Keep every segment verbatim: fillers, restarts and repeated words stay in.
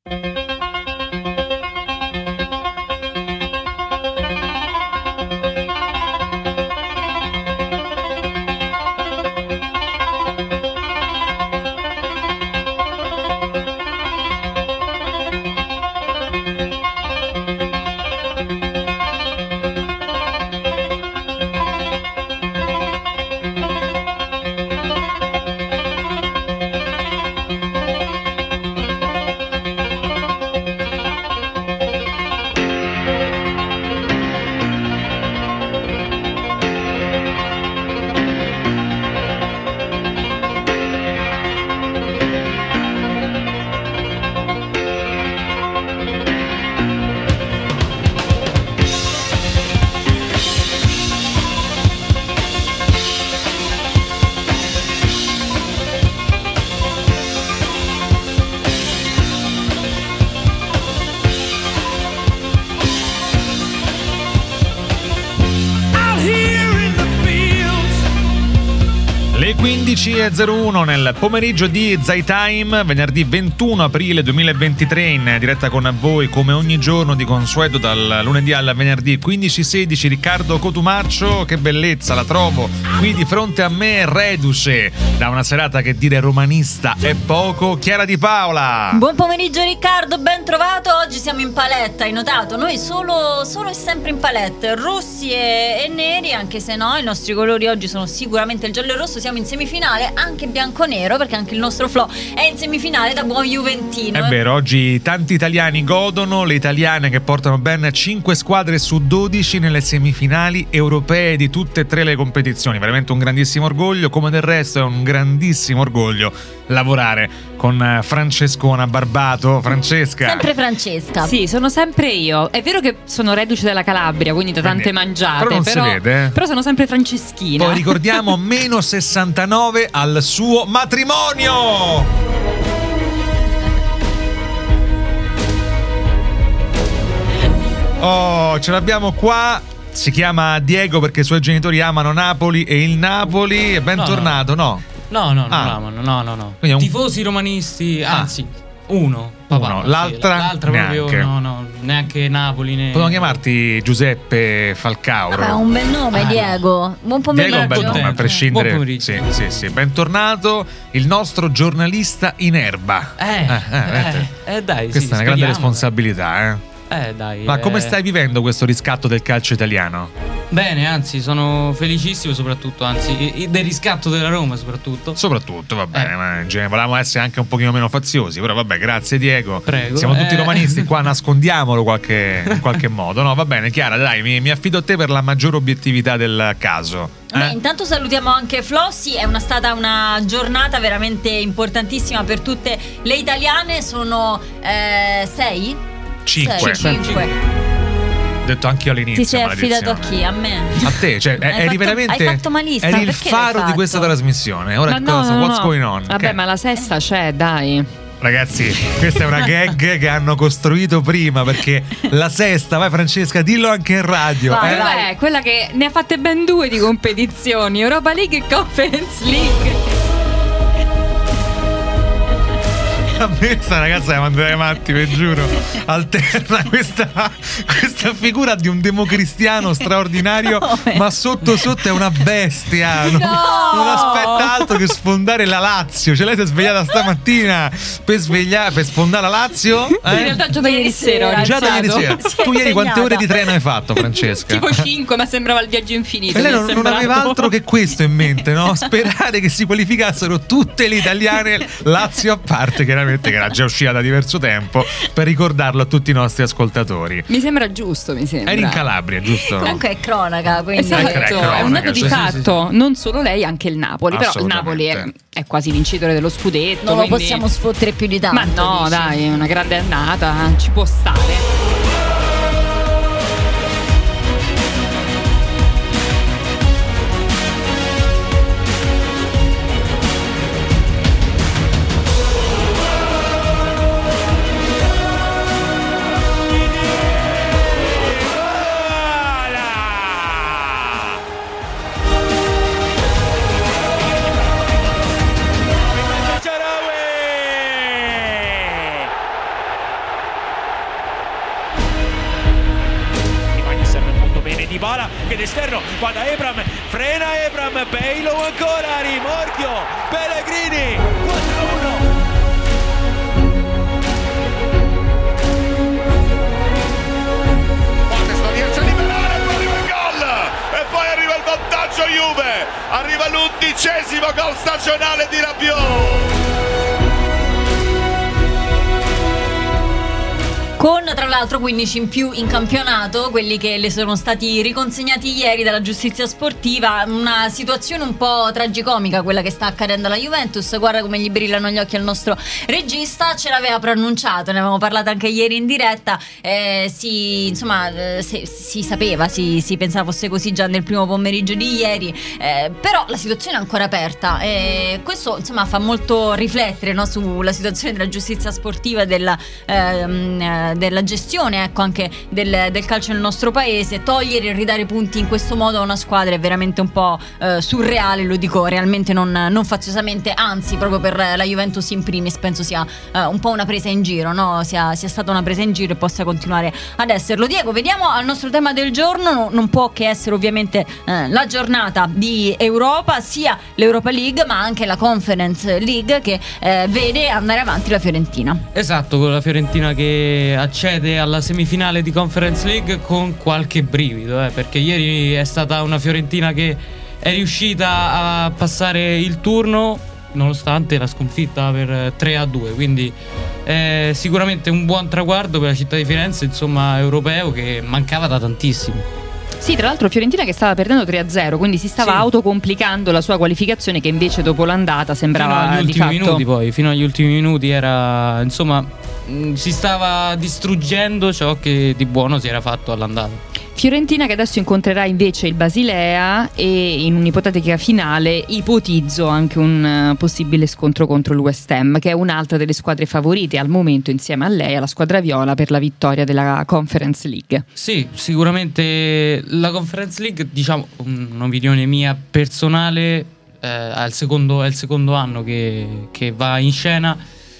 quindici e zero uno nel pomeriggio di Zai Time, venerdì ventuno aprile duemilaventitré, in diretta con voi come ogni giorno di consueto dal lunedì al venerdì quindici sedici. Riccardo Cotumaccio, che bellezza, la trovo qui di fronte a me, reduce da una serata che dire romanista è poco, Chiara Di Paola. Buon pomeriggio Riccardo, ben trovato. Oggi siamo in paletta, hai notato? Noi solo, solo e sempre in palette, rossi e, e neri, anche se no, i nostri colori oggi sono sicuramente il giallo e il rosso. Siamo in semifinale anche bianco-nero, perché anche il nostro Flo è in semifinale da buon juventino. È eh. vero, oggi tanti italiani godono, le italiane che portano ben cinque squadre su dodici nelle semifinali europee di tutte e tre le competizioni. Veramente un grandissimo orgoglio, come del resto è un grandissimo orgoglio lavorare con Francescona Barbato. Francesca. Sempre Francesca. Sì, sono sempre io. È vero che sono reduce dalla Calabria, quindi da tante Quindi, mangiate, però non però, si vede, eh. però sono sempre Franceschina. Poi ricordiamo meno sessantanove al suo matrimonio. Oh, ce l'abbiamo qua. Si chiama Diego perché i suoi genitori amano Napoli e il Napoli. È bentornato, no? No, no, no, Ah. non amano, no, no, no. Quindi è un- Tifosi romanisti, Ah. anzi, uno. Papà, Uno, sì, l'altra l'altra neanche. proprio, no, no, neanche Napoli né. Potremmo chiamarti Giuseppe Falcauro. Vabbè, un bel nome, Ah. Diego. Buon pomeriggio. Diego è un bel nome, a Contento. prescindere. Buon pomeriggio. Sì, sì, sì. Bentornato il nostro giornalista in erba. Eh, eh, eh, eh, eh, dai, Questa sì, è una grande speriamo, responsabilità, eh. dai. Eh, dai. Ma eh. come stai vivendo questo riscatto del calcio italiano? Bene, anzi, sono felicissimo soprattutto, anzi, e- del riscatto della Roma soprattutto. Soprattutto, va bene, Eh. ma in genere volevamo essere anche un pochino meno faziosi, però vabbè, grazie Diego. Prego. Siamo tutti Eh. romanisti qua, nascondiamolo qualche, in qualche modo. No, va bene, Chiara, dai, mi, mi affido a te per la maggiore obiettività del caso. Beh, Eh? intanto salutiamo anche Flossi, è una stata una giornata veramente importantissima per tutte le italiane. Sono eh, sei? Cinque. Sei, cinque. Detto anche io all'inizio. Ti sei affidato a maledizione. chi? A me? A te, cioè, Hai eri fatto- veramente. hai fatto malissimo, Eri il perché l'hai faro di fatto? questa trasmissione. Ora Ma che no, cosa? no, What's no. going on? Vabbè, Che- ma la sesta c'è, dai. Ragazzi, questa è una gag che hanno costruito prima, perché la sesta, vai Francesca, dillo anche in radio. Vai, eh? Dov'è? Quella che ne ha fatte ben due di competizioni, Europa League e Conference League. A me sta ragazza mi manderei matti, vi giuro. Alterna questa, questa figura di un democristiano straordinario, Come? ma sotto sotto è una bestia. Non, non aspetta altro che sfondare la Lazio. Cioè lei si è svegliata stamattina per svegliare, per sfondare la Lazio. In Eh? realtà già da Ieri ieri sera ho sera, Già da ieri iniziato. sera. Si è Tu ieri quante impegnata. ore di treno hai fatto, Francesca? Tipo cinque, ma sembrava il viaggio infinito. E lei mi è non, non sembrato. aveva altro che questo in mente, no? Sperare che si qualificassero tutte le italiane, Lazio a parte, chiaramente, che era già uscita da diverso tempo, per ricordarlo a tutti i nostri ascoltatori. Mi sembra giusto, mi sembra. Eri in Calabria, giusto? Comunque è cronaca, quindi Esatto, Ecco, ecco, è un dato ecco, di sì, sì, fatto, non solo lei, anche il Napoli. Però il Napoli è, Assolutamente. è quasi vincitore dello scudetto. non lo quindi- possiamo sfottere più di tanto. Ma no, dici? dai, è una grande annata, ci può stare. qua da Ebram, frena Ebram, Bale ancora, rimorchio, Pellegrini, quattro a uno. Vantaggio Juve, arriva l'undicesimo gol stagionale di Rabiot. Con tra l'altro quindici in più in campionato, quelli che le sono stati riconsegnati ieri dalla giustizia sportiva. Una situazione un po' tragicomica quella che sta accadendo alla Juventus. Guarda come gli brillano gli occhi al nostro regista, ce l'aveva preannunciato, ne avevamo parlato anche ieri in diretta. Eh, si, insomma, eh, si, si sapeva, si, si pensava fosse così già nel primo pomeriggio di ieri, eh, però la situazione è ancora aperta. Eh, questo insomma fa molto riflettere, no, sulla situazione della giustizia sportiva e della ehm, della gestione, ecco, anche del, del calcio nel nostro paese. Togliere e ridare punti in questo modo a una squadra è veramente un po' eh, surreale, lo dico realmente non, non faziosamente, anzi proprio per la Juventus in primis penso sia eh, un po' una presa in giro, no? sia, sia stata una presa in giro e possa continuare ad esserlo. Diego, vediamo al nostro tema del giorno. No, non può che essere ovviamente eh, la giornata di Europa, sia l'Europa League ma anche la Conference League che eh, vede andare avanti la Fiorentina. Esatto, con la Fiorentina che accede alla semifinale di Conference League con qualche brivido, eh, perché ieri è stata una Fiorentina che è riuscita a passare il turno nonostante la sconfitta per tre a due, quindi è sicuramente un buon traguardo per la città di Firenze, insomma, europeo, che mancava da tantissimo. Sì, tra l'altro Fiorentina che stava perdendo tre a zero, quindi si stava sì. autocomplicando la sua qualificazione, che invece dopo l'andata sembrava fino agli di ultimi fatto... minuti poi, fino agli ultimi minuti era, insomma, mh, si stava distruggendo ciò che di buono si era fatto all'andata. Fiorentina che adesso incontrerà invece il Basilea e in un'ipotetica finale ipotizzo anche un uh, possibile scontro contro il West Ham, che è un'altra delle squadre favorite al momento insieme a lei, alla squadra viola, per la vittoria della Conference League. Sì, sicuramente la Conference League, diciamo, un'opinione mia personale, eh, è, il secondo, è il secondo anno che, che va in scena,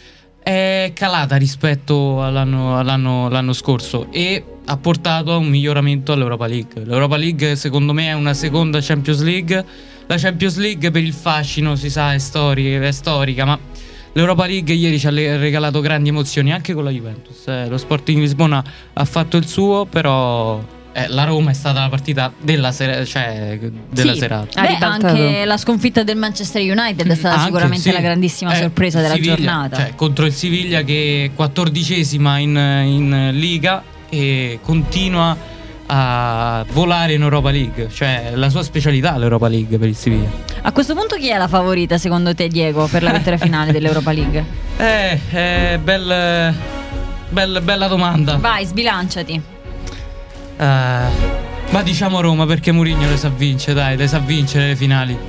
è calata rispetto all'anno, all'anno, l'anno scorso e ha portato a un miglioramento all'Europa League. L'Europa League secondo me è una seconda Champions League. La Champions League per il fascino, si sa, è storica, è storica, ma l'Europa League ieri ci ha regalato grandi emozioni anche con la Juventus. Eh, lo Sporting Lisbona ha fatto il suo, però eh, la Roma è stata la partita della, sera, cioè, della sì. serata. Beh, anche la sconfitta del Manchester United è stata anche, sicuramente sì. la grandissima eh, sorpresa della Siviglia, giornata. Cioè, contro il Siviglia che è quattordicesima in, in Liga e continua a volare in Europa League, cioè la sua specialità l'Europa League per il Siviglia. A questo punto chi è la favorita secondo te, Diego, per la vittoria finale dell'Europa League? Eh, eh bel, bel, bella domanda. Vai, sbilanciati. Uh, ma diciamo Roma, perché Mourinho le sa vincere, dai, le sa vincere le finali.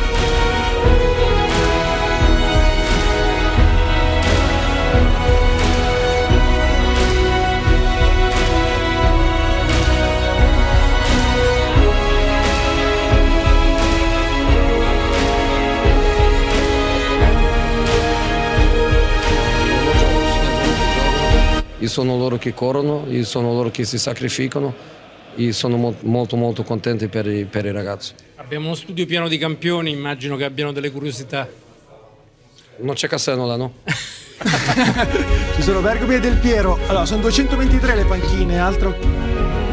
E sono loro che corrono, e sono loro che si sacrificano e sono mo- molto molto contenti per i, per i ragazzi. Abbiamo uno studio pieno di campioni, immagino che abbiano delle curiosità. Non c'è Cassano là, no? Ci sono Bergomi e Del Piero. Allora, sono duecentoventitré le panchine, altro...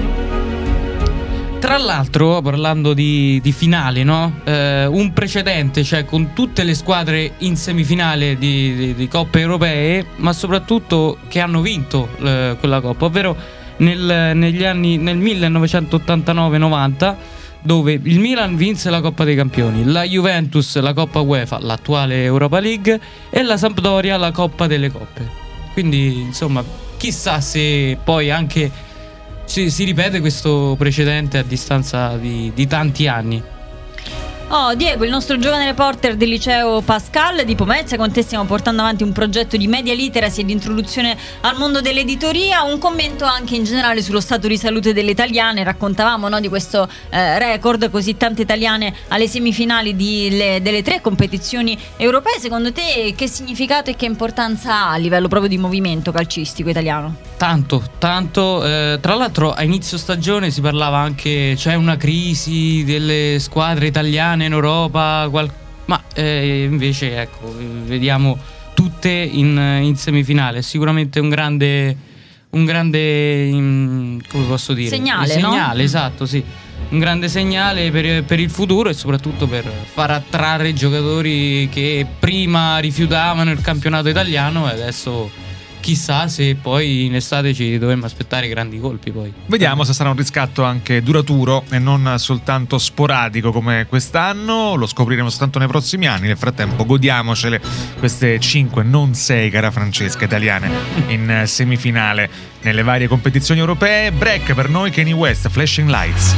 Tra l'altro, parlando di, di finale, no? Eh, un precedente, cioè con tutte le squadre in semifinale di, di, di coppe europee, ma soprattutto che hanno vinto eh, quella coppa, ovvero nel, negli anni nel millenovecentottantanove novanta, dove il Milan vinse la Coppa dei Campioni, la Juventus la Coppa UEFA, l'attuale Europa League, e la Sampdoria la Coppa delle Coppe. Quindi, insomma, chissà se poi anche Si, si ripete questo precedente a distanza di, di tanti anni. Oh, Diego, il nostro giovane reporter del liceo Pascal di Pomezia, con te stiamo portando avanti un progetto di media literacy e di introduzione al mondo dell'editoria, un commento anche in generale sullo stato di salute delle italiane. Raccontavamo, no, di questo eh, record, così tante italiane alle semifinali di, le, delle tre competizioni europee. Secondo te che significato e che importanza ha a livello proprio di movimento calcistico italiano? Tanto, tanto, eh, tra l'altro a inizio stagione si parlava anche, c'è una crisi delle squadre italiane in Europa, qual- ma eh, invece ecco, vediamo tutte in, in semifinale. È sicuramente un grande, un grande, in, come posso dire? Segnale, segnale, no? Esatto, sì. Un grande segnale per, per il futuro e soprattutto per far attrarre giocatori che prima rifiutavano il campionato italiano e adesso chissà se poi in estate ci dovremmo aspettare grandi colpi poi. Vediamo se sarà un riscatto anche duraturo e non soltanto sporadico come quest'anno, lo scopriremo soltanto nei prossimi anni. Nel frattempo godiamocele queste cinque, non sei, cara Francesca, italiane in semifinale nelle varie competizioni europee. Break per noi, Kanye West, Flashing Lights.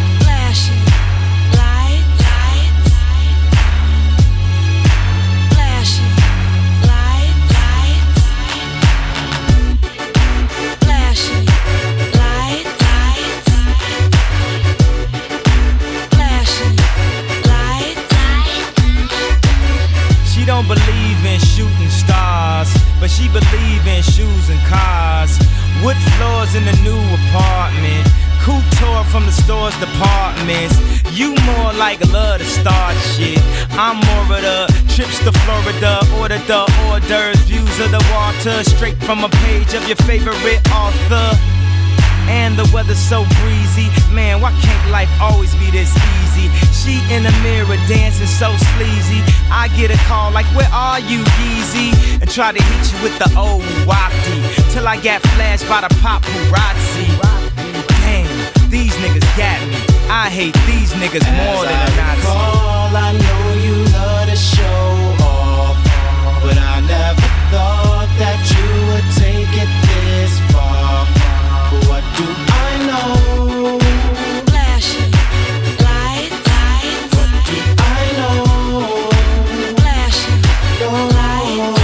Don't believe in shooting stars, but she believe in shoes and cars. Wood floors in the new apartment, couture from the store's departments. You more like love to start shit, I'm more of the trips to Florida, order the hors d'oeuvres, views of the water, straight from a page of your favorite author. And the weather's so breezy, man, why can't life always be this easy? She in the mirror dancing so sleazy, I get a call like, where are you, Yeezy? And try to hit you with the old wapty, till I got flashed by the paparazzi. Damn, these niggas got me, I hate these niggas more than a Nazi. Recall, I know you love to show off, but I never thought that you would take it this far. What do I know? Flashing lights, lights. What do I know? Flashing lights,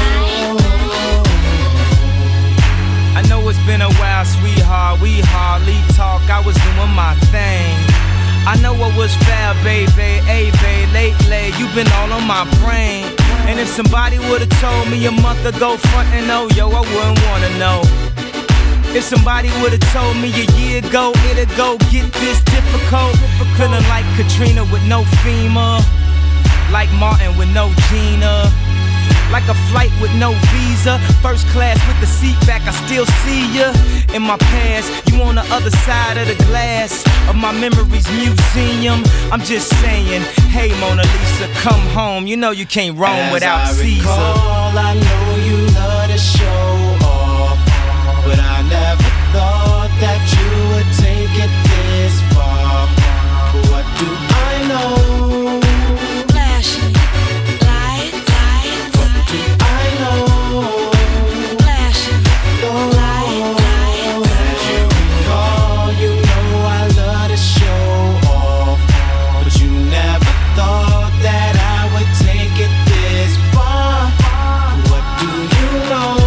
lights. I know it's been a while, sweetheart, we hardly talk, I was doing my thing. I know what was fair, baby, hey, babe, lately you've been all on my brain. And if somebody would've told me a month ago, front and no, yo, I wouldn't wanna know. If somebody would've told me a year ago it'd go get this difficult, feeling like Katrina with no FEMA, like Martin with no Gina, like a flight with no visa, first class with the seat back, I still see ya. In my past, you on the other side of the glass of my memories museum. I'm just saying, hey Mona Lisa, come home, you know you can't roam As without I Caesar. Recall, I know you love to show off, but I never thought that you would take it this far. What do I know? Flashing lights, lights. What do I know? Flashing lights, lights. As you recall, you know I love to show off, but you never thought that I would take it this far. What do you know?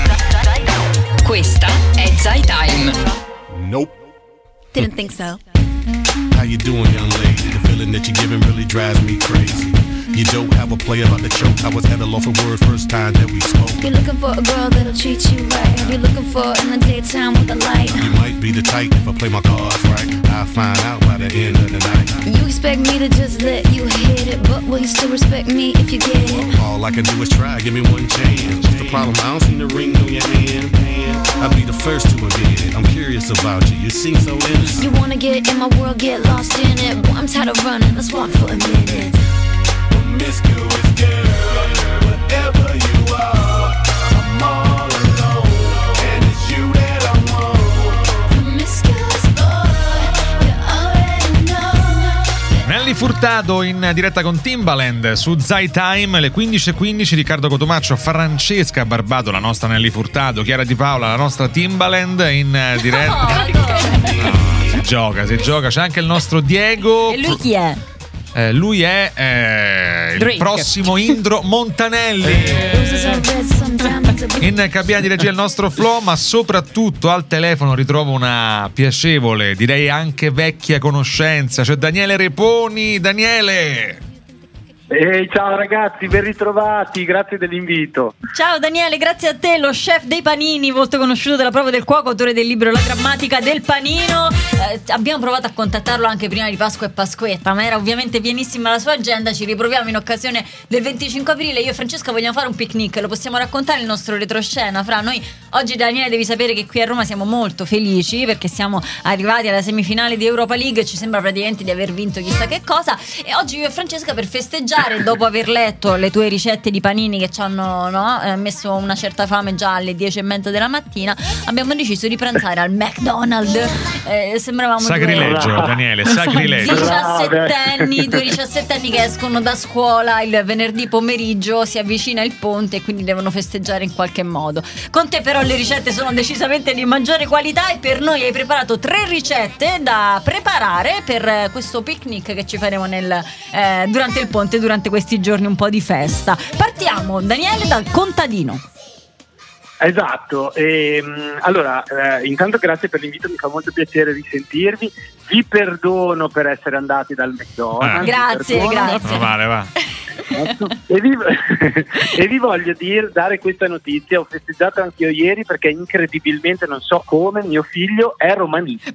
Questa è Zai Time. Nope. Didn't think so. How you doing, young lady? The feeling that you're giving really drives me crazy. You don't have a play about the choke. I was at a loss for words first time that we spoke. You're looking for a girl that'll treat you right. You're looking for in the daytime with the light. You might be the type if I play my cards right. I'll find out by the end of the night. You expect me to just let you hit it, but will you still respect me if you get it? All I can do is try, give me one chance. What's the problem? I don't see the ring on your hand. I'll be the first to admit it. I'm curious about you. You seem so innocent. You wanna get in my world, get lost in it. Boy, I'm tired of running. Let's walk for a minute. Promiscuous girl, whatever you are, I'm all alone, and it's you that I want. Promiscuous boy, you already know. Nelly Furtado in diretta con Timbaland su Zai Time, le quindici e quindici. Riccardo Cotomaccio, Francesca Barbato, la nostra Nelly Furtado, Chiara Di Paola, la nostra Timbaland in diretta. No, si gioca, si gioca. C'è anche il nostro Diego. E lui chi è? Eh, lui è eh, il Drake. prossimo Indro Montanelli. In cabina di regia il nostro Flo, ma soprattutto al telefono ritrovo una piacevole, direi anche vecchia conoscenza. C'è Daniele Reponi. Daniele! Ehi, ciao ragazzi, ben ritrovati, grazie dell'invito. Ciao Daniele, grazie a te, lo chef dei panini, molto conosciuto dalla prova del cuoco, autore del libro La grammatica del panino. Eh, abbiamo provato a contattarlo anche prima di Pasqua e Pasquetta, ma era ovviamente pienissima la sua agenda. Ci riproviamo in occasione del venticinque aprile. Io e Francesca vogliamo fare un picnic, lo possiamo raccontare il nostro retroscena. Fra noi oggi, Daniele, devi sapere che qui a Roma siamo molto felici perché siamo arrivati alla semifinale di Europa League, ci sembra praticamente di aver vinto chissà che cosa, e oggi io e Francesca, per festeggiare, dopo aver letto le tue ricette di panini che ci hanno, no, eh, messo una certa fame già alle dieci e mezza della mattina, abbiamo deciso di pranzare al McDonald's. Eh, sembravamo sacrilegio, due, Daniele, sacrilegio. diciassettenni, due diciassettenni che escono da scuola il venerdì pomeriggio, si avvicina il ponte e quindi devono festeggiare in qualche modo. Con te però le ricette sono decisamente di maggiore qualità e per noi hai preparato tre ricette da preparare per questo picnic che ci faremo nel, eh, durante il ponte, durante questi giorni un po' di festa. Partiamo, Daniele, dal contadino. Esatto, e, allora eh, intanto grazie per l'invito, mi fa molto piacere risentirvi, vi perdono per essere andati dal McDonald's. Ah. Grazie, grazie. No, vale, va. E vi, e vi voglio dire, dare questa notizia, ho festeggiato anche io ieri perché incredibilmente, non so come, mio figlio è romanista.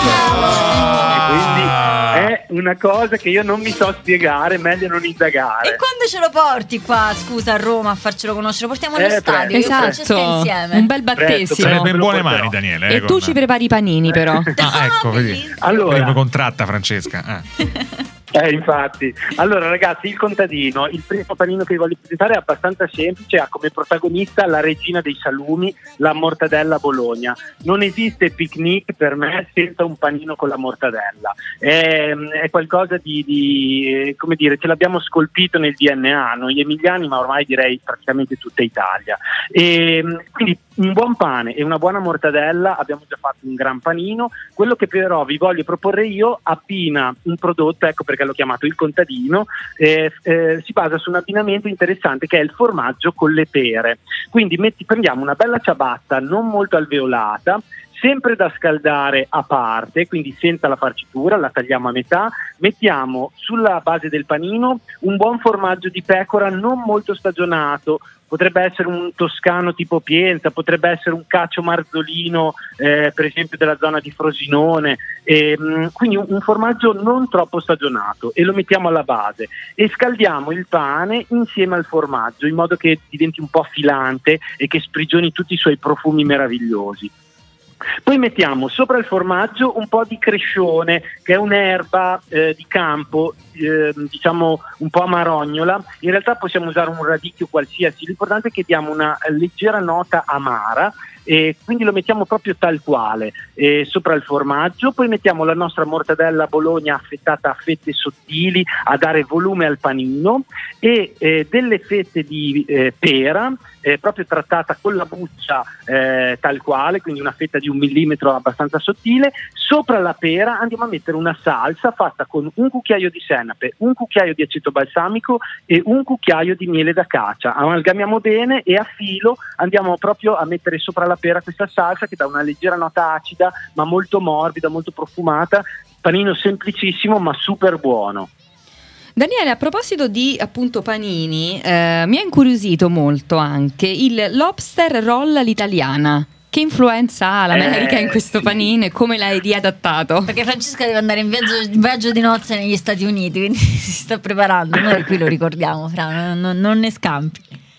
E quindi è una cosa che io non mi so spiegare, meglio non indagare. E quando ce lo porti qua, scusa, a Roma a farcelo conoscere? Portiamo allo Eh, stadio, io e Francesca Esatto, insieme. un bel Presto, battesimo. però. Sarebbe in buone Lo porterò. mani, Daniele. E eh, tu con- ci prepari i panini però. Ah, ecco, vedi. Allora. Come contratta Francesca. Ah. Eh, infatti. Allora ragazzi, il contadino, il primo panino che vi voglio presentare è abbastanza semplice, ha come protagonista la regina dei salumi, la mortadella Bologna. Non esiste picnic per me senza un panino con la mortadella. È, è qualcosa di, di, come dire, ce l'abbiamo scolpito nel D N A, noi emiliani, ma ormai direi praticamente tutta Italia. E, quindi un buon pane e una buona mortadella, abbiamo già fatto un gran panino. Quello che però vi voglio proporre io abbina un prodotto, ecco perché l'ho chiamato il contadino, eh, eh, si basa su un abbinamento interessante che è il formaggio con le pere. Quindi metti, prendiamo una bella ciabatta non molto alveolata, sempre da scaldare a parte, quindi senza la farcitura, la tagliamo a metà, mettiamo sulla base del panino un buon formaggio di pecora non molto stagionato, potrebbe essere un toscano tipo Pienza, potrebbe essere un cacio marzolino eh, per esempio della zona di Frosinone, e, mh, quindi un, un formaggio non troppo stagionato, e lo mettiamo alla base e scaldiamo il pane insieme al formaggio in modo che diventi un po' filante e che sprigioni tutti i suoi profumi meravigliosi. Poi mettiamo sopra il formaggio un po' di crescione, che è un'erba eh, di campo, eh, diciamo un po' amarognola. In realtà possiamo usare un radicchio qualsiasi, l'importante è che diamo una leggera nota amara, e quindi lo mettiamo proprio tal quale eh, sopra il formaggio. Poi mettiamo la nostra mortadella Bologna affettata a fette sottili a dare volume al panino, e eh, delle fette di eh, pera eh, proprio trattata con la buccia eh, tal quale, quindi una fetta di un millimetro abbastanza sottile. Sopra la pera andiamo a mettere una salsa fatta con un cucchiaio di senape, un cucchiaio di aceto balsamico e un cucchiaio di miele d'acacia. Amalgamiamo bene e a filo andiamo proprio a mettere sopra la pera questa salsa che dà una leggera nota acida ma molto morbida, molto profumata, panino semplicissimo ma super buono. Daniele, a proposito di appunto panini, eh, mi ha incuriosito molto anche il lobster roll all'italiana. Che influenza ha l'America Eh, in questo sì. panino e come l'hai riadattato? Perché Francesca deve andare in viaggio, in viaggio di nozze negli Stati Uniti, quindi si sta preparando. Noi qui lo ricordiamo, Fra, non, non ne scampi.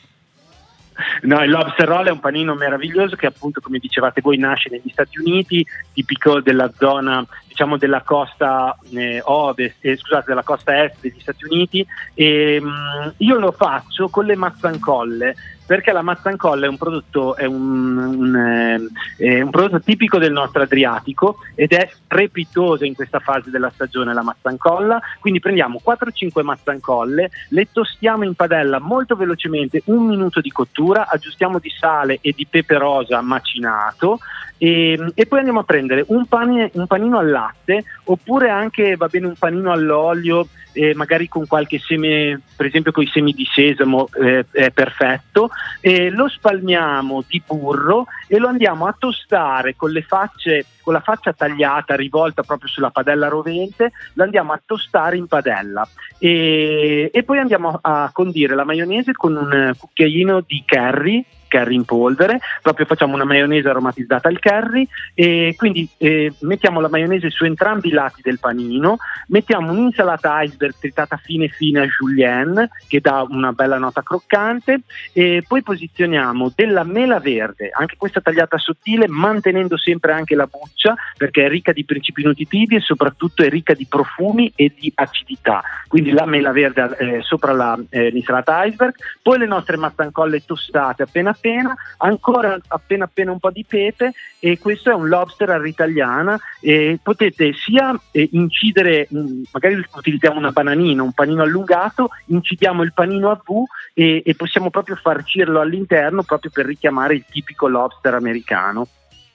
No, il lobster roll è un panino meraviglioso che appunto, come dicevate voi, nasce negli Stati Uniti, tipico della zona, diciamo, della costa eh, ovest, eh, scusate, della costa est degli Stati Uniti. E, mh, io lo faccio con le mazzancolle, perché la mazzancolla è un prodotto, è un, un, eh, è un prodotto tipico del nostro Adriatico ed è strepitosa in questa fase della stagione la mazzancolla. Quindi prendiamo quattro cinque mazzancolle, le tostiamo in padella molto velocemente, un minuto di cottura, aggiustiamo di sale e di pepe rosa macinato e, e poi andiamo a prendere un, pane, un panino al latte, oppure anche va bene un panino all'olio, eh, magari con qualche seme, per esempio con i semi di sesamo, eh, è perfetto, e lo spalmiamo di burro e lo andiamo a tostare con le facce, con la faccia tagliata rivolta proprio sulla padella rovente, lo andiamo a tostare in padella e, e poi andiamo a condire la maionese con un cucchiaino di curry curry in polvere, proprio facciamo una maionese aromatizzata al curry e quindi eh, mettiamo la maionese su entrambi i lati del panino, mettiamo un'insalata iceberg tritata fine fine a julienne che dà una bella nota croccante e poi posizioniamo della mela verde, anche questa tagliata sottile, mantenendo sempre anche la buccia perché è ricca di principi nutritivi e soprattutto è ricca di profumi e di acidità, quindi la mela verde eh, sopra la, eh, l'insalata iceberg, poi le nostre mazzancolle tostate appena appena, ancora appena appena un po' di pepe e questo è un lobster all'italiana e potete sia eh, incidere, mh, magari utilizziamo una bananina, un panino allungato, incidiamo il panino a V e, e possiamo proprio farcirlo all'interno proprio per richiamare il tipico lobster americano.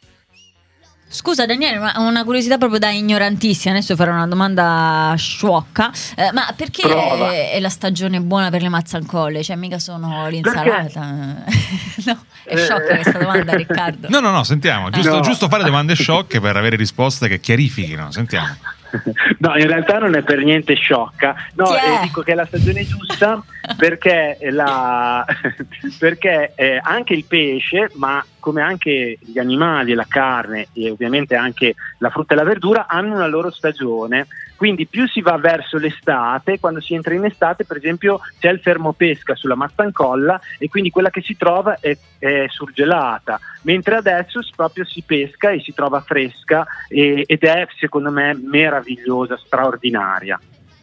Scusa Daniele, una, una curiosità proprio da ignorantissima, adesso farò una domanda sciocca, eh, ma perché è, è la stagione buona per le mazzancolle? Cioè mica sono l'insalata? No, è sciocca questa domanda, Riccardo. No, no, no, sentiamo, giusto, No. giusto fare domande sciocche per avere risposte che chiarifichino, sentiamo. No, in realtà non è per niente sciocca. No, Chi è? eh, dico che è la stagione giusta perché, la, perché eh, anche il pesce, ma come anche gli animali e la carne e ovviamente anche la frutta e la verdura hanno una loro stagione. Quindi più si va verso l'estate, quando si entra in estate, per esempio, c'è il fermopesca sulla mazzancolla e quindi quella che si trova è, è surgelata, mentre adesso si- proprio si pesca e si trova fresca e- ed è secondo me meravigliosa, straordinaria.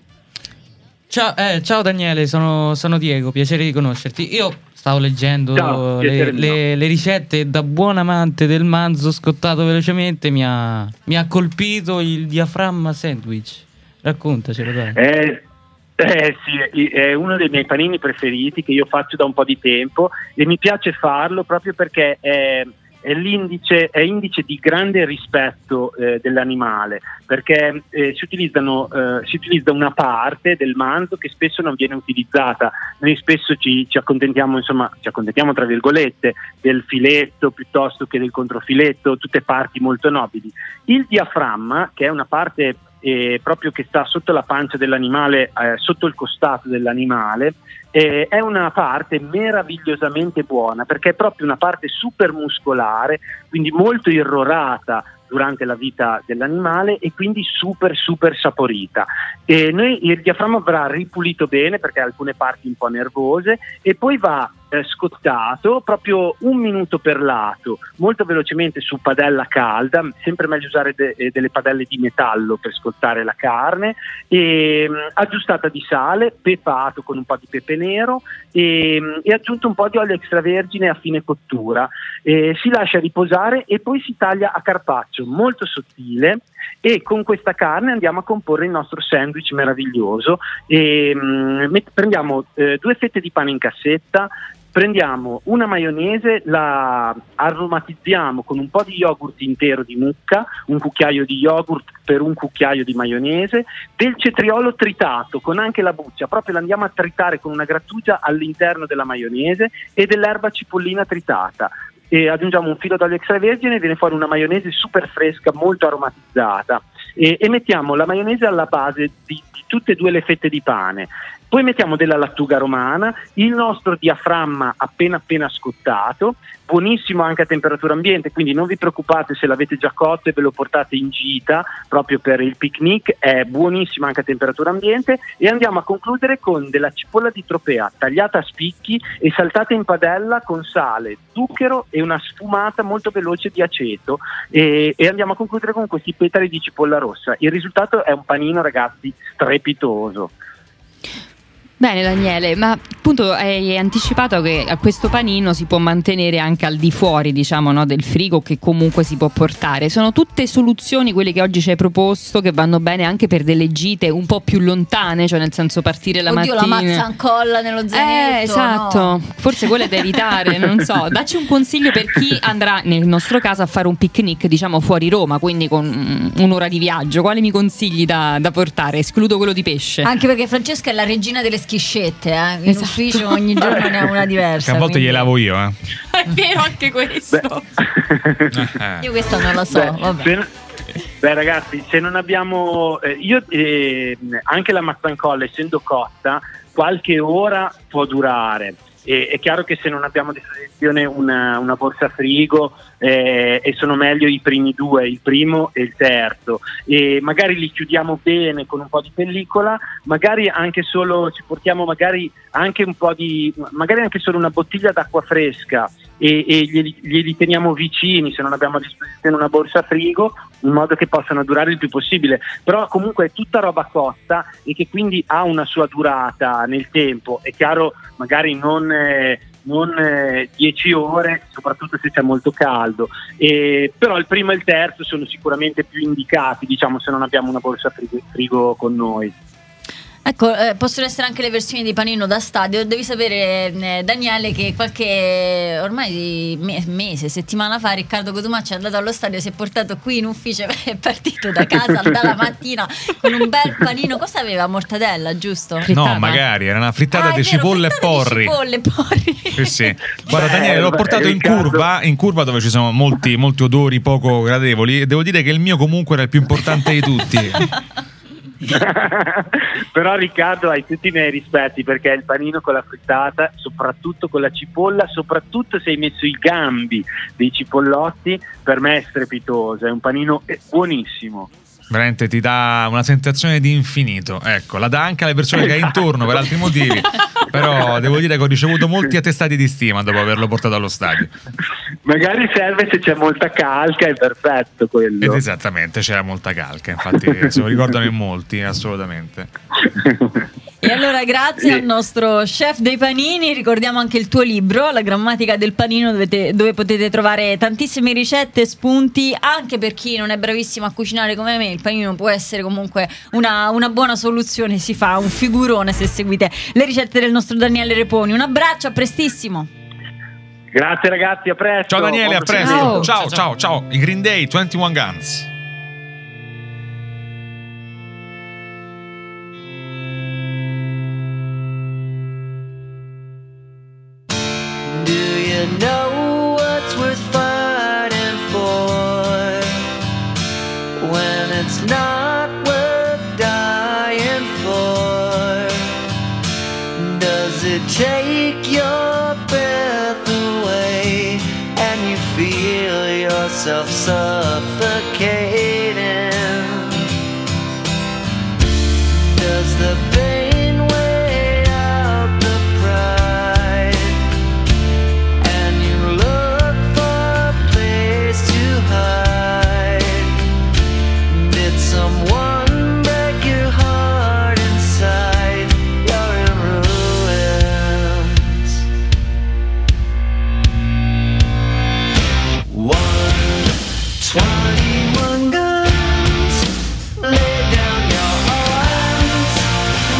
Ciao, eh, ciao Daniele, sono, sono Diego, piacere di conoscerti. Io stavo leggendo Ciao, le, piacere mio. le- le ricette e da buon amante del manzo scottato velocemente mi ha, mi ha colpito il diaframma sandwich. Raccontacelo, dai. Eh, eh, sì, è uno dei miei panini preferiti che io faccio da un po' di tempo e mi piace farlo proprio perché è, è l'indice, è indice di grande rispetto eh, dell'animale, perché eh, si utilizzano eh, si utilizza una parte del manzo che spesso non viene utilizzata. Noi spesso ci, ci accontentiamo, insomma, ci accontentiamo tra virgolette del filetto piuttosto che del controfiletto, tutte parti molto nobili. Il diaframma, che è una parte eh, proprio che sta sotto la pancia dell'animale, eh, sotto il costato dell'animale, eh, è una parte meravigliosamente buona perché è proprio una parte super muscolare, quindi molto irrorata durante la vita dell'animale e quindi super super saporita. E noi il diaframma verrà ripulito bene perché ha alcune parti un po' nervose e poi va eh, scottato proprio un minuto per lato, molto velocemente su padella calda, sempre meglio usare de- eh, delle padelle di metallo per scottare la carne, e, mh, aggiustata di sale, pepato con un po' di pepe nero e, mh, e aggiunto un po' di olio extravergine a fine cottura. E si lascia riposare e poi si taglia a carpaccio molto sottile e con questa carne andiamo a comporre il nostro sandwich meraviglioso e mh, met- prendiamo eh, due fette di pane in cassetta, prendiamo una maionese, la aromatizziamo con un po' di yogurt intero di mucca, un cucchiaio di yogurt per un cucchiaio di maionese, del cetriolo tritato con anche la buccia, proprio l'andiamo a tritare con una grattugia all'interno della maionese e dell'erba cipollina tritata. e aggiungiamo un filo d'olio extravergine e viene fuori una maionese super fresca, molto aromatizzata, e, e mettiamo la maionese alla base di, di tutte e due le fette di pane. Poi mettiamo della lattuga romana, il nostro diaframma appena appena scottato, buonissimo anche a temperatura ambiente, quindi non vi preoccupate se l'avete già cotto e ve lo portate in gita proprio per il picnic, è buonissimo anche a temperatura ambiente. E andiamo a concludere con della cipolla di Tropea tagliata a spicchi e saltata in padella con sale, zucchero e una sfumata molto veloce di aceto, e, e andiamo a concludere con questi petali di cipolla rossa. Il risultato è un panino, ragazzi, strepitoso. Bene Daniele, ma appunto hai anticipato che a questo panino si può mantenere anche al di fuori, diciamo, no, del frigo, che comunque si può portare. Sono tutte soluzioni quelle che oggi ci hai proposto che vanno bene anche per delle gite un po' più lontane, cioè nel senso partire la Oddio, mattina. la mazzancolla nello zainetto. Eh, esatto, no. Forse quella è da evitare, non so. Dacci un consiglio per chi andrà nel nostro caso a fare un picnic, diciamo fuori Roma, quindi con un'ora di viaggio. Quale mi consigli da, da portare? Escludo quello di pesce. Anche perché Francesca è la regina delle schiscette, eh? In Esatto. ufficio ogni giorno ne ha una diversa. Che a volte quindi... gliela lavo io, eh. È vero anche questo. Io questa non la so. Beh, vabbè. se- beh ragazzi, se non abbiamo eh, io eh, anche la mazzancolla, essendo cotta, qualche ora può durare. E, è chiaro che se non abbiamo a disposizione una, una borsa frigo, eh, e sono meglio i primi due, il primo e il terzo, e magari li chiudiamo bene con un po' di pellicola, magari anche solo ci portiamo magari anche un po' di magari anche solo una bottiglia d'acqua fresca e, e glieli, glieli teniamo vicini se non abbiamo a disposizione una borsa frigo, in modo che possano durare il più possibile. Però comunque è tutta roba cotta e che quindi ha una sua durata nel tempo. È chiaro, magari non eh, non eh, dieci ore, soprattutto se c'è molto caldo, e, però il primo e il terzo sono sicuramente più indicati, diciamo, se non abbiamo una borsa frigo, frigo con noi. Ecco, eh, possono essere anche le versioni di panino da stadio. Devi sapere, eh, Daniele, che qualche ormai me- mese, settimana fa, Riccardo Cotumaccio è andato allo stadio, si è portato qui in ufficio, è partito da casa dalla mattina con un bel panino. Cosa aveva? Mortadella, giusto? Frittata. No, magari era una frittata ah, di vero, cipolle e porri. Di cipolle e porri. Sì, sì. Guarda Daniele, l'ho portato in curva, in curva dove ci sono molti, molti odori poco gradevoli, e devo dire che il mio comunque era il più importante di tutti. Però Riccardo, hai tutti i miei rispetti, perché il panino con la frittata, soprattutto con la cipolla, soprattutto se hai messo i gambi dei cipollotti, per me è strepitoso, è un panino buonissimo. Veramente ti dà una sensazione di infinito, ecco, la dà anche alle persone che hai intorno per altri motivi, però devo dire che ho ricevuto molti attestati di stima dopo averlo portato allo stadio. Magari serve se c'è molta calca, è perfetto quello. Ed esattamente, c'era molta calca, infatti se lo ricordano in molti, assolutamente. E allora grazie al nostro chef dei panini, ricordiamo anche il tuo libro, La grammatica del panino, dove, te, dove potete trovare tantissime ricette e spunti, anche per chi non è bravissimo a cucinare come me. Il panino può essere comunque una, una buona soluzione, si fa un figurone se seguite le ricette del nostro Daniele Reponi. Un abbraccio, a prestissimo. Grazie ragazzi, a presto. Ciao Daniele, a presto. Ciao. Ciao, ciao, ciao. I Green Day, ventuno Guns. Do you know what's worth fighting for when it's not worth dying for? Does it take your breath away and you feel yourself suffocating? Does the pain weigh out the pride? Look for a place to hide. Did someone break your heart inside? You're in ruins. One, twenty-one guns. Lay down your arms.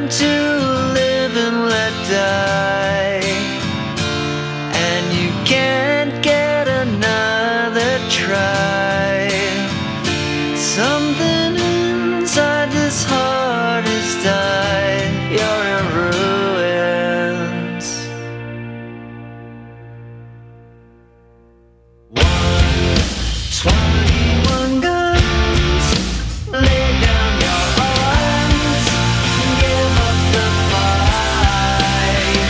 time to live and let die, and you can't get another try. Something inside this heart has died. You're in ruins. One, twenty-one guns. Lay down your arms and give up the fight.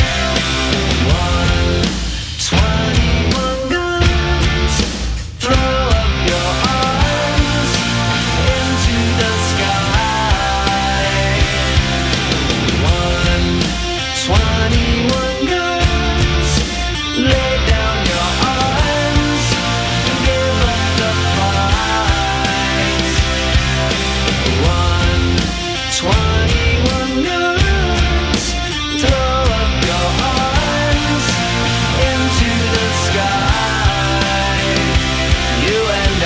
One, twenty-one guns. Throw up your arms into the sky. One, twenty-one guns. Lay down your arms and give up the fight. One, twenty-one guns. Throw up your arms into the sky. You and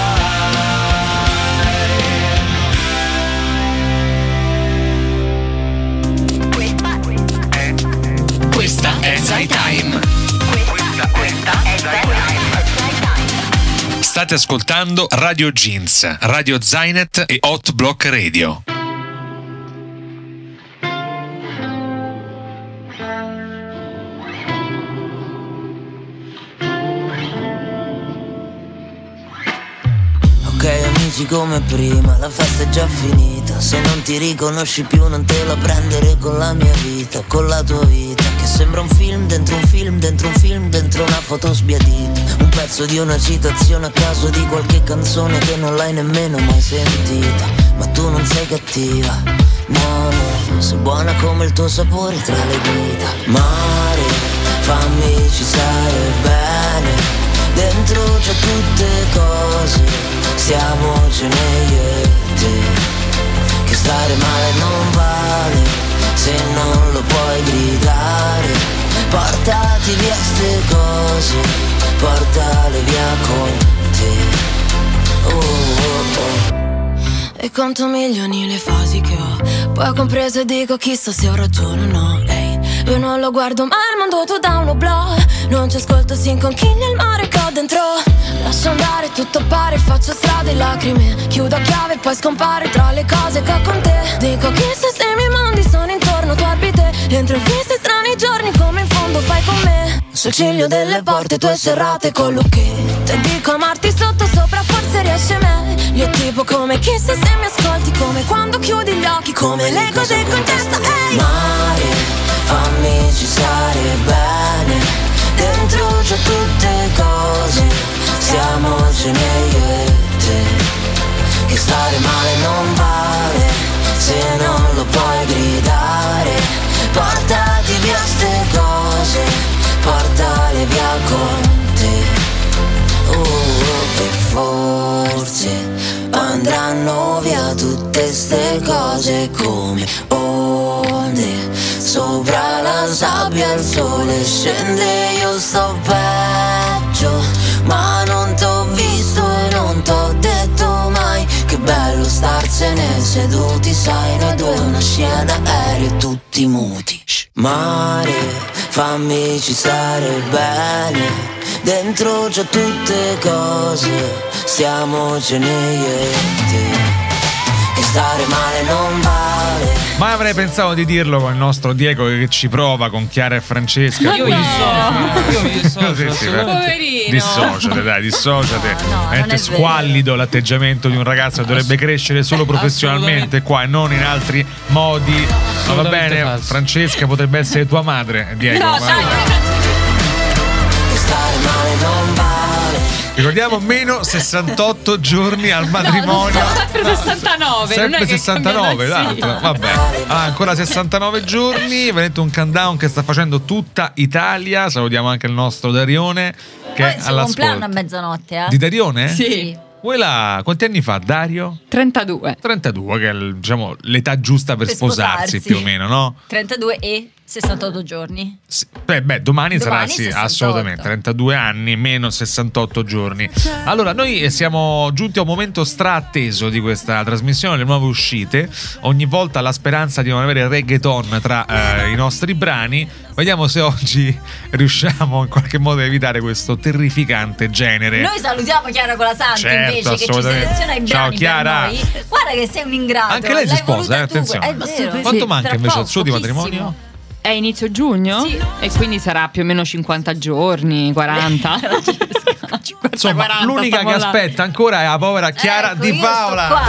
I. Questa è Zai Time. Questa, questa è Zai Time. State ascoltando Radio Jeans, Radio Zainet e Hot Block Radio. Ok amici, come prima, la festa è già finita. Se non ti riconosci più non te la prendere con la mia vita, con la tua vita, che sembra un film dentro un film, dentro un film, dentro una foto sbiadita. Un pezzo di una citazione a caso di qualche canzone che non l'hai nemmeno mai sentita. Ma tu non sei cattiva, no, no, sei buona come il tuo sapore tra le dita. Mare, fammi ci stare bene. Dentro c'è tutte cose, stiamocene io e te. Che stare male non vale, se non lo puoi gridare. Portati via ste cose, portale via con te. Oh, oh, oh. E conto milioni le fasi che ho, poi ho compreso e dico chissà se ho ragione o no. Ehi, io non lo guardo mai il mondo, tu da uno blog. Non ci ascolto, si inconchiglia il mare che ho dentro. Lascio andare, tutto pare, faccio strade e lacrime. Chiudo a chiave e poi scompare tra le cose che ho con te. Dico chissà se i miei mondi sono intorno, tu orbite. Entro in fisse strani giorni come in fondo fai con me. Sul ciglio delle porte tue serrate con lucchette. E dico amarti sotto sopra forse riesce meglio. Tipo come chissà se mi ascolti, come quando chiudi gli occhi, come le cose con testa. Ehi, mare, fammi ci stare bene. Dentro c'è tutte cose, stiamocene io e te. Che stare male non vale, se non lo puoi gridare. Portati via ste cose, portale via con te. Oh, oh, e forse andranno via tutte ste cose come onde. Sopra la sabbia il sole scende, io sto peggio, ma non t'ho visto e non t'ho detto mai. Che bello starsene seduti, sai, noi due una scia d'aereo tutti muti. Shh. Mare, fammi ci stare bene. Dentro c'ho tutte cose, stiamocene io e te. Che stare male non vale. Ma avrei pensato di dirlo con il nostro Diego che ci prova con Chiara e Francesca. Ma Io no. Io mi dissocio, sì, sì, poverino. Dissociate, dai, dissociate. No, no, è non è squallido l'atteggiamento di un ragazzo che dovrebbe crescere solo professionalmente qua e non in altri modi. Ma va bene, falso. Francesca potrebbe essere tua madre, Diego. No, ma- dai, Che stare male non vale. Ricordiamo meno sessantotto giorni al matrimonio. No, sempre sessantanove. non Sempre è che sessantanove, cambiano- sì. esatto. Vabbè, ah, ancora sessantanove giorni. Vedete un countdown che sta facendo tutta Italia. Salutiamo anche il nostro Darione che Poi è il suo compleanno a all'ascolto. mezzanotte, eh? Di Darione? Sì. Vuoi là, quanti anni fa Dario? trentadue. trentadue, che è il- diciamo, l'età giusta per, Per sposarsi, sposarsi. più o meno, no? trentadue e sessantotto giorni. Sì. Beh, beh, domani, Domani sarà sì, sessantotto. assolutamente trentadue anni meno sessantotto giorni. Allora, noi siamo giunti a un momento straatteso di questa trasmissione, le nuove uscite. Ogni volta la speranza di non avere reggaeton tra eh, i nostri brani. Vediamo se oggi riusciamo in qualche modo a evitare questo terrificante genere. Noi salutiamo Chiara Colasanti, Certo, invece, che ci assolutamente. seleziona i Ciao, brani Chiara. per noi. Guarda che sei un ingrato. Anche lei si L'hai sposa, voluta eh, tu. attenzione. Eh, vero. Quanto Sì, manca tra invece al poco, suo di pochissimo. matrimonio? È inizio giugno? Sì. E quindi sarà più o meno cinquanta giorni, quaranta. Insomma, quaranta, l'unica stiamo che là. aspetta ancora è la povera Chiara Ecco, Di io sto Paola. qua.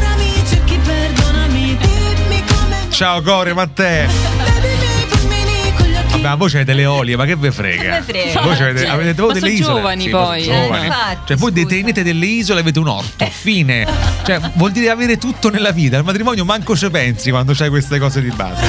Ciao Core Matteo. Vabbè, ma voi c'avete le olie, ma che ve frega? Che ve frega? Voi c'avete, Cioè, avete voi ma delle sono isole. giovani Sì, poi, sono eh, giovani. infatti, Cioè, voi detenete delle isole e avete un orto. Fine. Cioè, vuol dire avere tutto nella vita. Il matrimonio manco ci pensi quando c'hai queste cose di base.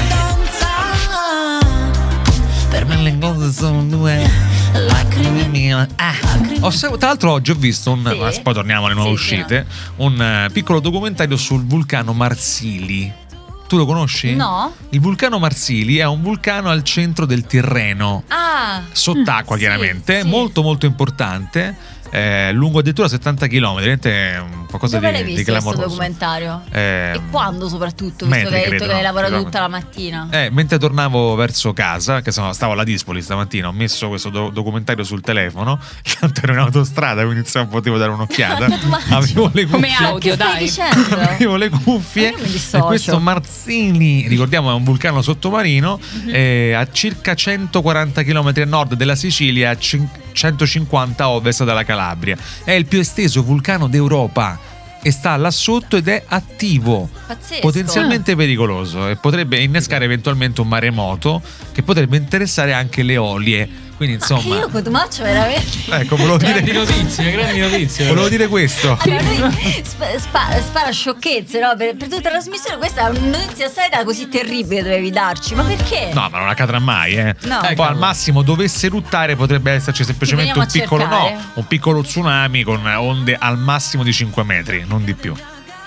Per me le cose sono due lacrime mie. Ah. Ho segu- tra l'altro oggi ho visto un Sì. ma poi torniamo alle nuove Sì, uscite, un eh, piccolo documentario sul vulcano Marsili. Tu lo conosci? No. Il vulcano Marsili è un vulcano al centro del Tirreno, Ah, sott'acqua sì, chiaramente, sì. molto molto importante, eh, lungo addirittura settanta chilometri, è un qualcosa dove di, l'hai di visto questo clamoroso. documentario? Eh, E quando soprattutto, visto metri, che hai detto credo, che hai no? lavorato Chilometri. tutta la mattina? Eh, mentre tornavo verso casa, che sono, stavo alla Dispoli stamattina, ho messo questo do- documentario sul telefono, tanto ero in autostrada, quindi insomma potevo dare un'occhiata. Avevo le Come cuffie. audio, Che stai dai. dicendo? Avevo le cuffie Ma io mi e dissocio. questo Marsili, ricordiamo, è un vulcano sottomarino, Mhm. eh, a circa centoquaranta chilometri a nord della Sicilia, a cin- centocinquanta a ovest della Calabria. È il più esteso vulcano d'Europa e sta là sotto ed è attivo, Pazzesco. potenzialmente pericoloso, e potrebbe innescare eventualmente un maremoto che potrebbe interessare anche le olie. Quindi Che insomma, io Cotumaccio veramente. ecco, volevo Grandi dire, notizie, grandi notizie. volevo dire questo. Allora, lui sp- spa- spara sciocchezze, no? Per, per tutta la trasmissione questa è una notizia seria così terribile che dovevi darci. Ma perché? No, ma non accadrà mai, eh. No. Poi Ecco. al massimo dovesse eruttare potrebbe esserci semplicemente veniamo un a piccolo no, cercare? un piccolo tsunami con onde al massimo di cinque metri, non di più.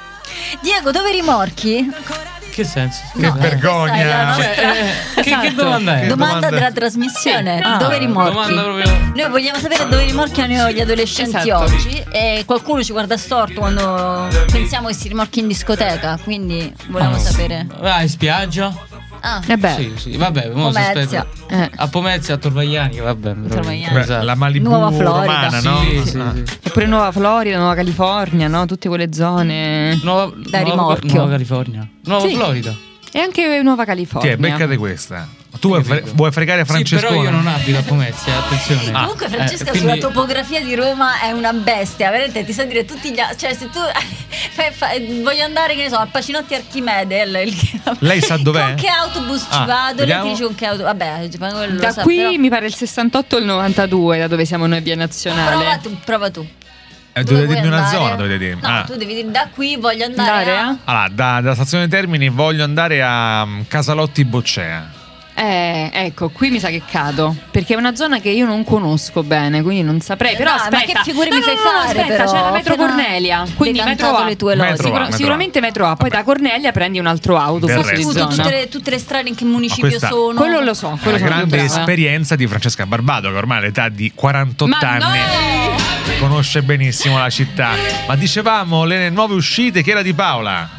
Diego, dove rimorchi? Che senso? Che No, eh, vergogna. questa è la nostra- Cioè, eh, che- che domanda è? Domanda domanda- della trasmissione. Ah, dove rimorchi? domanda proprio- Noi vogliamo sapere dove rimorchiano gli adolescenti Esatto. oggi. E qualcuno ci guarda storto quando pensiamo che si rimorchi in discoteca. Quindi volevamo Ah, sapere. Ah, in spiaggia? Ah, Eh beh, Sì, sì, vabbè, mo si Pomezia. aspetta. Eh. A Pomezia, a Torvagliani, vabbè. proprio. Torvagliani. Beh, Esatto. la Malibu Nuova Florida. romana, no? Sì, sì, Ah. sì. oppure Nuova Florida, Nuova California, no? Tutte quelle zone. Nuova, Da Nuova- rimorchio. Nuova California. Nuova Sì. Florida. E anche Nuova Ti è California. beccate questa. Tu vuoi, fre- vuoi fregare Sì, Francesco? però io non abito a Pomezia, attenzione. Comunque Francesca Eh, quindi- sulla topografia di Roma è una bestia, veramente ti sa dire tutti gli altri, cioè se tu fai- fai- voglio andare, che ne so, a Pacinotti Archimede, il- il- Lei sa dov'è? con che autobus ci Ah, vado, vediamo. lei ti dice con che autobus, vabbè, ma quello lo Da sa, qui però- mi pare il sessantotto o il novantadue, da dove siamo noi via nazionale. prova tu, prova tu. Eh, Dove dovete vuoi dirmi una andare? zona, dovete dirmi. No, Ah. tu devi dire da qui voglio andare, Andare, a... eh? Allora, da, da stazione Termini voglio andare a um, Casalotti Boccea. Eh, ecco, qui mi sa che cado. Perché è una zona che io non conosco bene, quindi non saprei. Eh, Però dai, ma aspetta, che figure no, mi no, fai no, no, fare, aspetta, però? c'è la metro Appena Cornelia. Quindi hai metro cantato A. le tue Metro lodi. A, Sicur- metro A. sicuramente metro A. Poi Vabbè. da Cornelia prendi un altro autobus Del di resto. Tu, zona. tutte, le, tutte le strade in che municipio questa- sono? Quello lo so, quello La sono grande più brava. esperienza di Francesca Barbato, che ormai all'età di quarantotto Ma anni no! conosce benissimo la città. Ma dicevamo le nuove uscite, che era di Paola.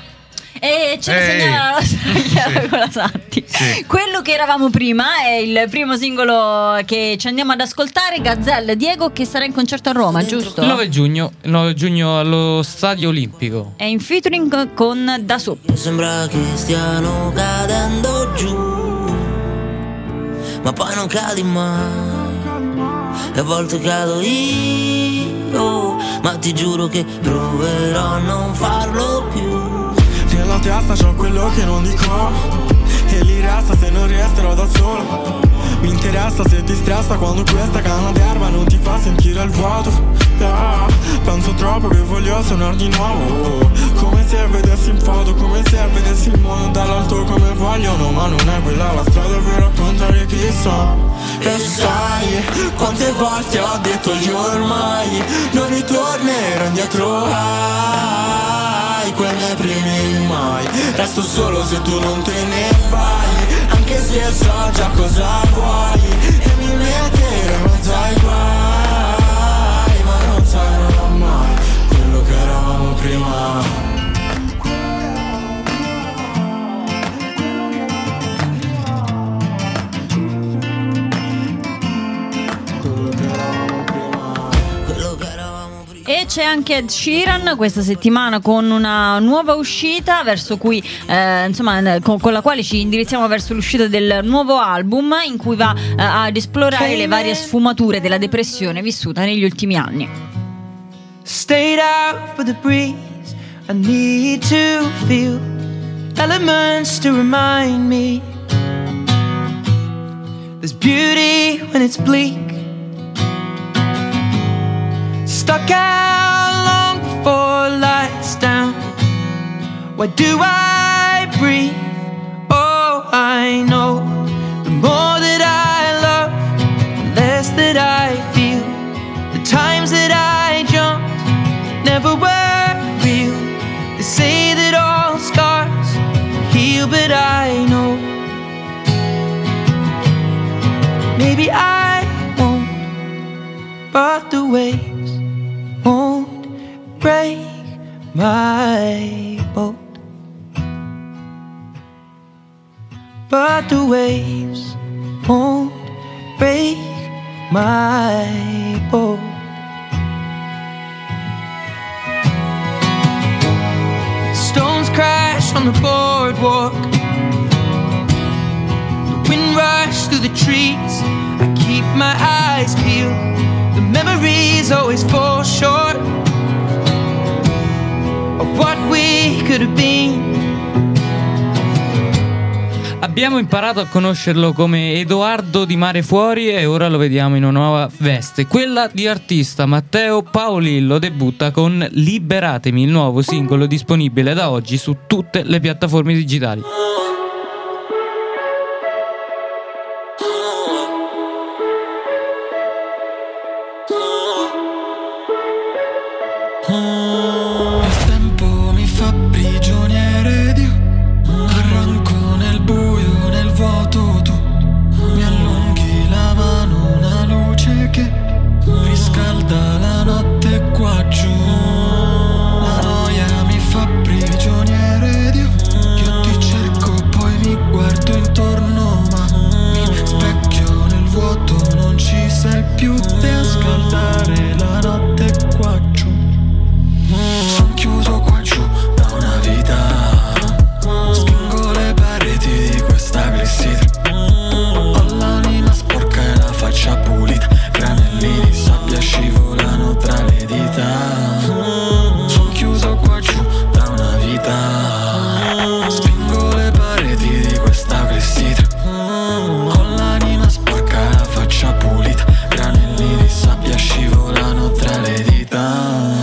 E ce lo Ehi. segnala la nostra Chiara Colasanti. Sì. Quello che eravamo prima è il primo singolo che ci andiamo ad ascoltare, Gazelle. Diego, che sarà in concerto a Roma, giusto? Il nove giugno, il nove giugno allo Stadio Olimpico. È in featuring con Da Su. Sembra che stiano cadendo giù, ma poi non cadi mai. E a volte cado io, ma ti giuro che proverò a non farlo più. Nella testa c'ho quello che non dico, e lì resta se non resterò da solo. Mi interessa se ti stressa quando questa canna d'erba non ti fa sentire il vuoto. Yeah, penso troppo che voglio suonare di nuovo, come se vedessi in foto, come se vedessi il mondo dall'alto come vogliono. Ma non è quella la strada per raccontare chi sono. E sai quante volte ho detto io ormai non ritornerò indietro. Ai, mai quelle prime mai. Resto solo se tu non te ne vai, anche se so già cosa vuoi. E mi metterò in mezzo ai guai, ma non sarò mai quello che eravamo prima. E c'è anche Ed Sheeran questa settimana con una nuova uscita verso cui eh, insomma con, con la quale ci indirizziamo verso l'uscita del nuovo album, in cui va eh, ad esplorare le varie sfumature della depressione vissuta negli ultimi anni. Stayed out for the breeze, I need to feel elements to remind me there's beauty when it's bleak. Stuck out long before lights down. Why do I breathe? Oh, I know the more that I love, the less that I feel. The times that I jumped never were real. They say that all scars heal, but I know maybe I won't, but the waves won't break my boat. But the waves won't break my boat. Stones crash on the boardwalk, the wind rushed through the trees. I keep my eyes peeled, the memories always fall short of what we could have been. Abbiamo imparato a conoscerlo come Edoardo di Mare Fuori e ora lo vediamo in una nuova veste, quella di artista. Matteo Paolillo debutta con Liberatemi, il nuovo singolo disponibile da oggi su tutte le piattaforme digitali. Il tempo mi fa prigioniere di arranco nel buio, nel vuoto. Tu mi allunghi la mano, una luce che riscalda la notte qua giù. La noia mi fa prigioniere di io ti cerco, poi mi guardo intorno, ma mi specchio nel vuoto, non ci sei più te a scaldare la notte qua giù. Sono chiuso qua giù da una vita, spingo le pareti di questa clessidra. Ho l'anima sporca e la faccia pulita, granellini sabbia scivolano tra le dita. Sono chiuso qua giù da una vita, spingo le pareti di questa clessidra. Ho l'anima sporca e la faccia pulita, granellini sabbia scivolano tra le dita.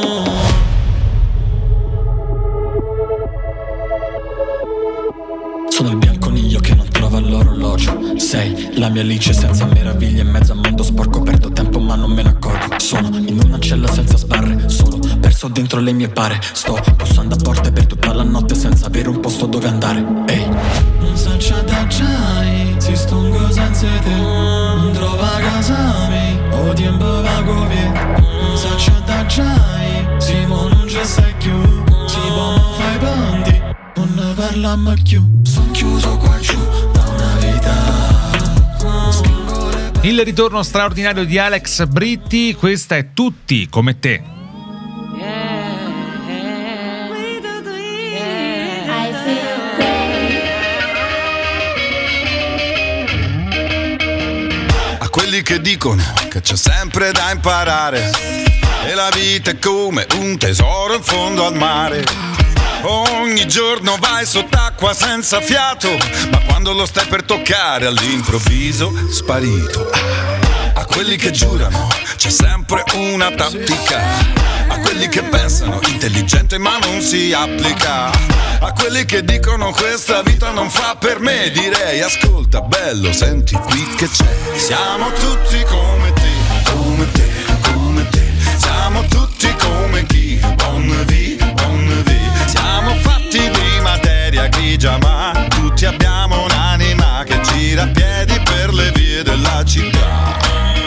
Sono il bianconiglio che non trova l'orologio. Sei la mia Alice senza meraviglie, in mezzo a mondo sporco. Perdo tempo ma non me ne accorgo. Sono in una cella senza sbarre, solo perso dentro le mie bare. Sto bussando a porte per tutta la notte senza avere un posto dove andare. Ehi, non saccia da giai, si stongo senza te. Non trova casa mi, o tempo vago via. Non saccia da giai, si mo non ci sei più. Si mo non fai bandi, non ne parliamo più. Sono chiuso qua giù da una vita. Il ritorno straordinario di Alex Britti, questa è Tutti come te. A quelli che dicono che c'è sempre da imparare e la vita è come un tesoro in fondo al mare. Ogni giorno vai sott'acqua senza fiato, ma quando lo stai per toccare all'improvviso sparito. A quelli che giurano c'è sempre una tattica, a quelli che pensano intelligente ma non si applica, a quelli che dicono questa vita non fa per me. Direi ascolta bello, senti qui che c'è. Siamo tutti come te, come te, come te. Siamo tutti come chi, bonne vie, bonne vie. pigiama, tutti abbiamo un'anima che gira a piedi per le vie della città.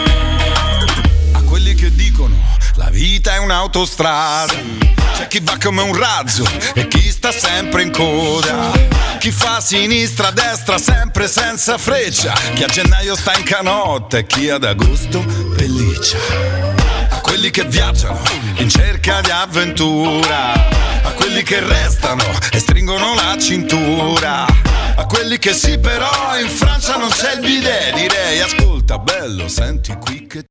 A quelli che dicono la vita è un'autostrada, c'è chi va come un razzo e chi sta sempre in coda, chi fa sinistra, destra, sempre senza freccia, chi a gennaio sta in canotta e chi ad agosto pelliccia. A quelli che viaggiano in cerca di avventura, a quelli che restano e stringono la cintura, a quelli che sì però in Francia non c'è il bidet, direi ascolta bello, senti qui che